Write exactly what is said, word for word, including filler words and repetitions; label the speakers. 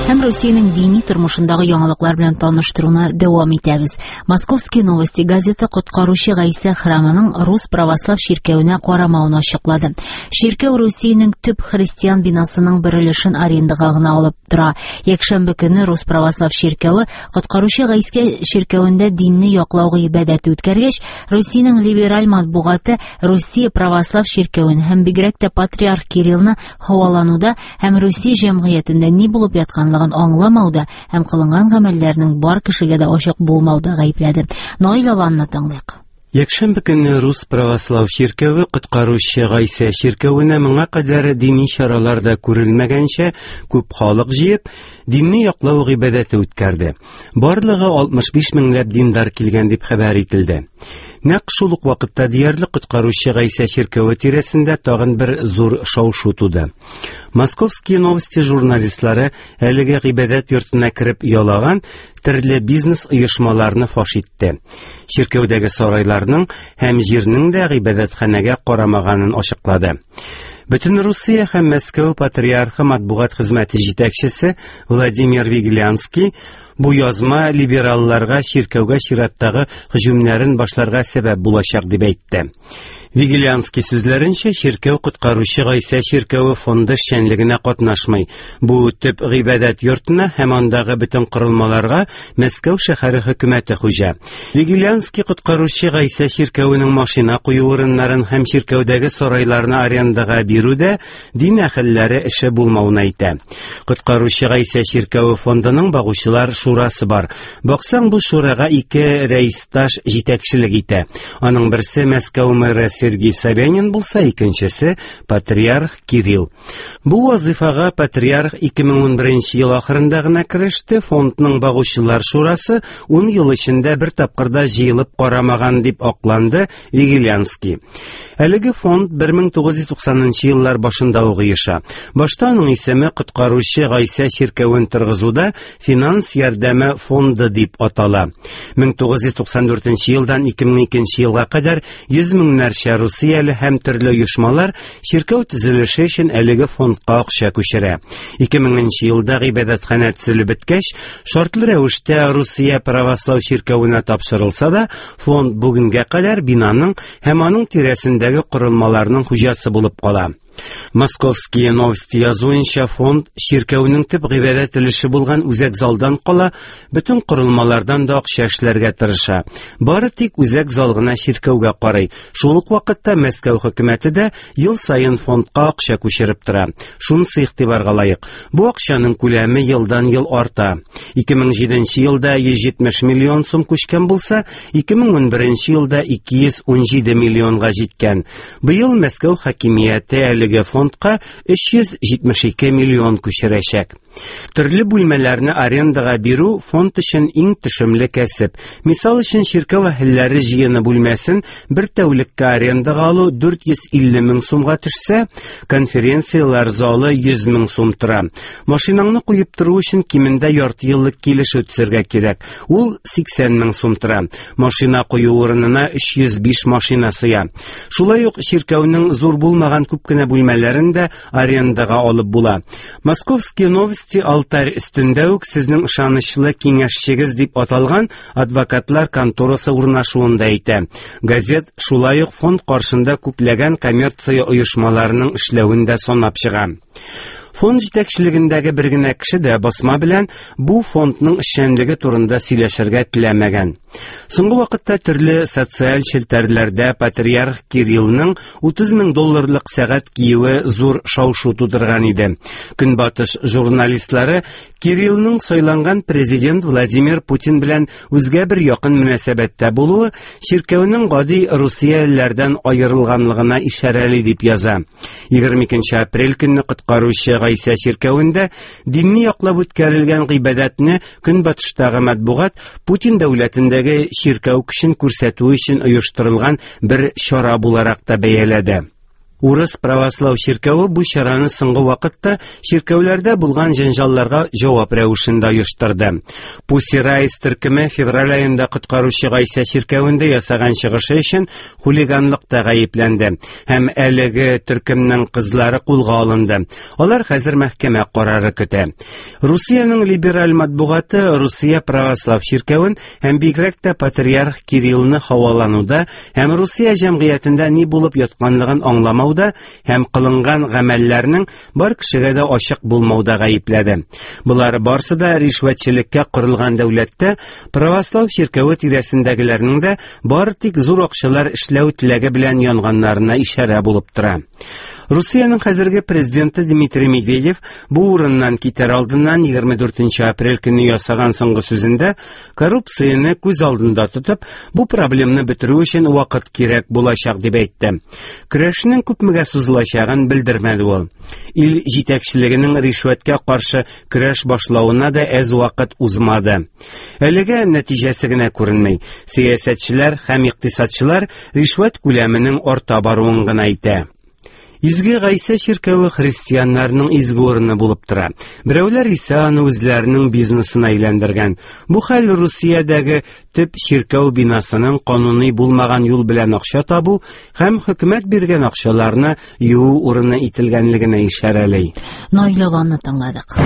Speaker 1: Һәм Русиянең дини тормышындагы яңалыклар белән таныштыруны дәвам итәбез. Московский новости газеты коткаручы Гайса храмының Рус православ ширкәвенә карамавын ачыклады. Ширкәү Русиянең төп христиан бинасының бер өлешен арендага гына алып тора. Якшәмбе көнне Рус православ ширкәве коткаручы Гайса ширкәвендә динне яклау гыйбадәте үткәргәч, Русиянең либераль матбугаты Россия православ ширкәвен һәм бигрәк тә патриарх Кириллны һавалануда һәм Русия җәмгыятендә ни булып ятканлыгын аңламауда һәм кылынган гамәлләрнең бар кешегә дә ачык булмауда гаепләде. Наил Аланны тыңлыйк.
Speaker 2: Якшәмбе көнне Рус православ ширкәве коткаручы Гайса ширкәвенә моңа кадәр дини чараларда күрелмәгәнчә күп халык җыеп, динне яклау гыйбадәте үткәрде. Барлыгы алтмыш биш меңләп диндар килгән дип хәбәр ителде. Нәкъ шул ук вакытта диярлек коткаручы Гайса ширкәве тирәсендә тагын бер зур шау-шу туды. Московские новости журналистлары әлеге гыйбадәт йортына кереп ялаган төрле бизнес оешмаларны фаш итте. Ширкәүдәге сарайларның һәм җирнең дә гыйбадәтханәгә карамаганын ачыклады. Бөтен Русия һәм Мәскәү патриархы матбугат хезмәте җитәкчесе Владимир Вигелянский бу язма либералларга ширкәүгә чираттагы һөҗүмнәрен башларга сәбәп булачак дип әйтте. Вигелянский сүзләренчә, ширкәү коткаручы Гайса ширкәве фонды эшчәнлегенә катнашмый. Бу төп гыйбадәт йортына һәм андагы бөтен корылмаларга Мәскәү шәһәре хөкүмәте хуҗа. Вигелянский коткаручы Гайса ширкәвенең машина кую урыннарын һәм ширкәүдәге сарайларны арендага бирүдә дин әһелләре эше булмауын әйтә. Коткаручы Гайса ширкәве фондының багучылар шурасы бар. Баксаң, бу шурага ике рәисташ җитәкчелек итә. Аның берсе Мәскәү мэры Сергей Собянин булса, икенчесе патриарх Кирилл. Бу вазифага патриарх ике мең унберенче ел ахырында гына кереште. Фондның багучылар шурасы ун ел эчендә бер тапкырда җыелып карамаган дип акланды Вигелянский. Әлеге фонд бер мең тугыз йөз туксанынчы еллар башында ук оеша. Башта аның исеме коткаручы Гайса ширкәвен торгызуда финанс ярдәме фонды дип атала. мең тугыз йөз туксан дүртенче елдан ике мең икенче елга кадәр йөз меңнәрчә Русияле һәм төрле оешмалар ширкәү төзелеше өчен әлеге фондка акча күчерә. ике меңенче елда гыйбадәтханә төзелеп беткәч, шартлы рәвештә Русия православ ширкәвенә тапшырылса да, фонд бүгенгә кадәр бинаның һәм аның тирәсендәге корылмаларның хуҗасы булып кала. Московские новости язуынча, фонд ширкәүнең төп гыйбадәт өлеше булган үзәк залдан кала, бөтен корылмалардан да акча эшләргә тырыша. Бары тик үзәк зал гына ширкәүгә карый. Шул ук вакытта Мәскәү хөкүмәте дә ел сайын фондка акча күчереп тора. Шунысы игътибарга лаек. Бу акчаның күләме елдан ел арта. ике мең җиденче елда йөз җитмеш миллион сум күчкән булса, ике мең унберенче елда ике йөз ун җиде миллионга җиткән. Быел Мәскәү хакимияте әлеге фондка өч йөз җитмеш ике миллион күчерәчәк. Төрле бүлмәләрне арендага бирү фонд өчен иң төшемле кәсеп. Мисал өчен, ширкәү әһелләре җыены бүлмәсен бер тәүлеккә арендага алу дүрт йөз илле мең сумга төшсә, конференциялар залы йөз мең сум тора. Машинаңны куеп тору өчен кимендә ярты еллык килешү төзергә кирәк. Ул сиксән мең сум тора. Машина кую урынына өч йөз биш машина сыя. Шулай ук ширкәүнең зур булмаган күп кенә бүлмәләрен дә арендага алып була. Московские новости алтарь өстендә үк сезнең ышанычлы киңәшчегез дип аталган адвокатлар конторасы урнашуында әйтә. Газет шулай ук фонд каршында күпләгән коммерция оешмаларының эшләвен дә санап чыга. Фонд җитәкчелегендәге бер генә кеше дә басма белән бу фондның эшчәнлеге турында сөйләшергә теләмәгән. Соңгы вакытта төрле социаль челтәрләрдә патриарх Кириллның утыз мең долларлык сәгать киюе зур шау-шу тудырган иде. Көнбатыш журналистлары Кириллның сайланган президент Владимир Путин белән үзгә бер якын мөнәсәбәттә булуы ширкәүнең гади русиялеләрдән аерылганлыгына ишарәли дип яза. егерме икенче апрель көнне коткаручы Гайса ширкәвендә динни яклап үткәрелгән гыйбадәтне Көнбатыштагы матбугат Путин дәүләтендәге ширкәү көчен күрсәтү өчен оештырылган бер чара буларак та бәяләде. Урыс православ ширкәве бу чараны соңгы вакытта ширкәүләрдә булган җанҗалларга җавап рәвешендә оештырды. Pussy Riot төркеме февраль аенда коткаручы Гайса ширкәвендә ясаган чыгышы өчен хулиганлыкта гаепләнде һәм әлеге төркемнең кызлары кулга алынды. Алар хәзер мәхкәмә карары көтә. Русиянең либераль матбугаты Русия православ ширкәвен һәм бигрәк тә патриарх Кириллны хавалануда һәм Русия җәмгыятендә ни булып ятканлыгын аңламауда һәм кылынган гамәлләрнең бар кешегә дә ачык булмауда гаепләде. Булар барсы да ришвәтчелеккә корылган дәүләттә православ ширкәве тирәсендәгеләрнең дә бары тик зур акчалар эшләү теләге белән янганнарына ишарә булып тора. Русиянең хәзерге президенты Дмитрий Медведев бу урыннан китәр алдыннан егерме дүртенче апрель көнне ясаган соңгы сүзендә коррупцияны күз алдында тотып, бу проблеманы бетерү өчен вакыт кирәк булачак дип әйтте. Көрәшнең күпмегә сузылачагын белдермәде ул. Ил җитәкчелегенең ришвәткә каршы көрәш башлауына да әз вакыт узмады. Әлегә нәтиҗәсе генә күренмәй. Сиясәтчеләр һәм икътисадчылар ришвәт күләменең арта баруын гына әйтә. Изге Гайса ширкәве христианнарның изге урыны булып тора. Берәүләр исә аны үзләренең бизнесына әйләндергән. Бу хәл Русиядәге төп ширкәү бинасының кануни булмаган юл белән акча табу һәм хөкүмәт биргән акчаларны юу урыны ителгәнлегенә ишарәләй.
Speaker 1: Наилованны тыңладык.